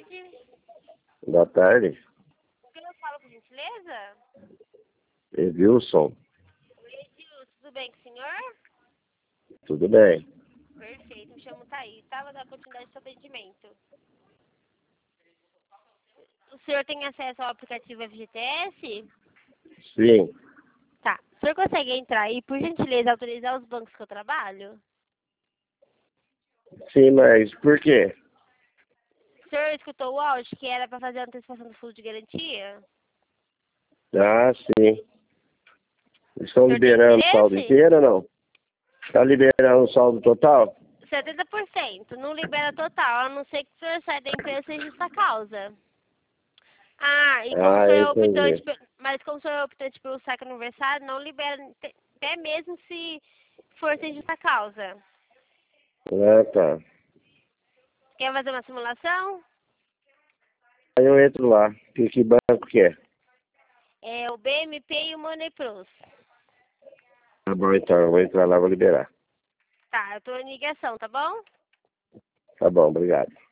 tarde. Boa tarde. Quem eu falo, por gentileza? Edilson, Oi, Edilson, tudo bem com o senhor? tudo bem? Perfeito, me chamo Thaís, tá? Vou dar continuidade ao seu atendimento. O senhor tem acesso ao aplicativo FGTS? Sim, Tá. O senhor consegue entrar e, por gentileza, autorizar os bancos que eu trabalho? sim, mas por quê? O senhor escutou o áudio que era para fazer a antecipação do fundo de garantia? Ah, sim. Estão O senhor tem liberando o saldo interesse? inteiro ou não? Está liberando o saldo total? 70%. Não libera total, a não ser que o senhor saia da empresa sem justa causa. Ah, e como o Ah, senhor é optante, entendi. mas como o senhor é optante pelo saque aniversário, não libera, até mesmo se for sem justa causa. Ah, tá. Quer fazer uma simulação? Aí eu entro lá. Que banco que é? É o BMP e o Money Plus. Tá bom, então. Eu vou entrar lá, vou liberar. Tá, eu tô em ligação, tá bom? Tá bom, obrigado.